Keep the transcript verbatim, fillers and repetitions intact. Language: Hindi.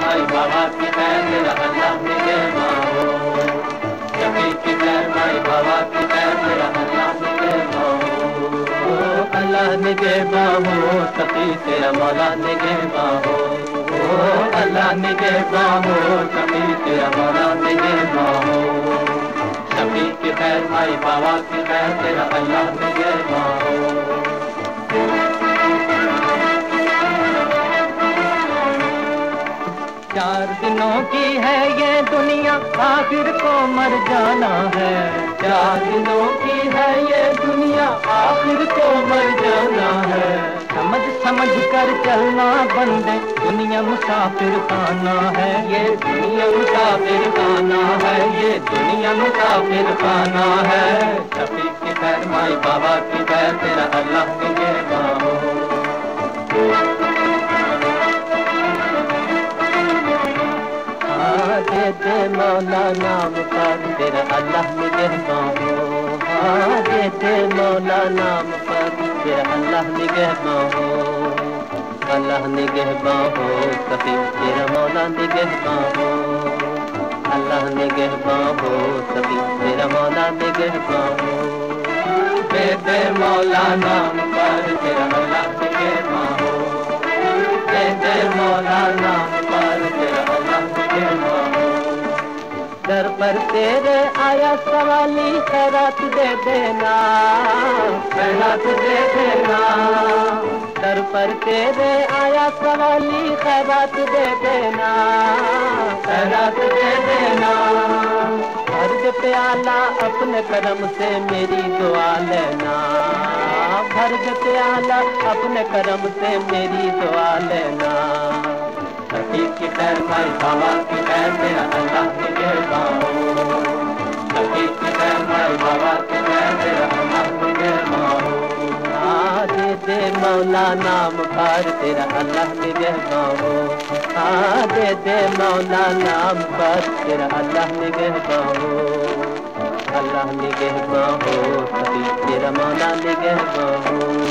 माई बाबा की खैर तेरा अल्लाह निगहबान हो। शफी की खैर माई बाबा की खैर तेरा अल्लाह निगहबान हो। अल्लाह निगहबान हो शफी तेरा मौला निगहबान हो। अल्लाह निगहबान हो शफी तेरा मौला निगहबान हो। शफी की खैर माई बाबा की खैर तेरा अल्लाह निगहबान हो। चार दिनों की है ये दुनिया आखिर को मर जाना है। चार दिनों की है ये दुनिया आखिर को मर जाना है। समझ समझ कर चलना बंदे दुनिया मुसाफिर खाना है। ये दुनिया मुसाफिर खाना है। ये दुनिया मुसाफिर खाना है। शफी की खैर माई बाबा की खैर तेरा अल्लाह निगहबान हो। दे दे मौला नाम पर तेरा अल्लाह निगहबान हो। हाँ दे दे मौला नाम पर तेरा अल्लाह निगहबान हो। अल्लाह निगहबान हो शफी तेरा मौला निगहबान हो। अल्लाह निगहबान हो शफी तेरा मौला निगहबान हो। दे दे मौला नाम पर तेरा अल्लाह निगहबान हो। दे दे मौला नाम पर तेरा अल्लाह निगहबान हो। दर पर तेरे आया सवाली खैरात दे देना। खैरात दे देना। दर पर तेरे आया सवाली खैरात दे देना। खैरात दे देना। भर दे प्याला अपने करम से मेरी दुआ लेना। भर दे प्याला अपने करम से मेरी दुआ लेना। शफी की खैर माई बाबा की खैर तेरा अल्लाह निगहबान हो। शफी की खैर माई बाबा की खैर तेरा अल्लाह निगहबान हो। दे दे मौला नाम पर तेरा अल्लाह निगहबान हो। हाँ दे दे मौला नाम पर तेरा अल्लाह निगहबान हो। अल्लाह निगहबान हो शफी तेरा मौला निगहबान हो।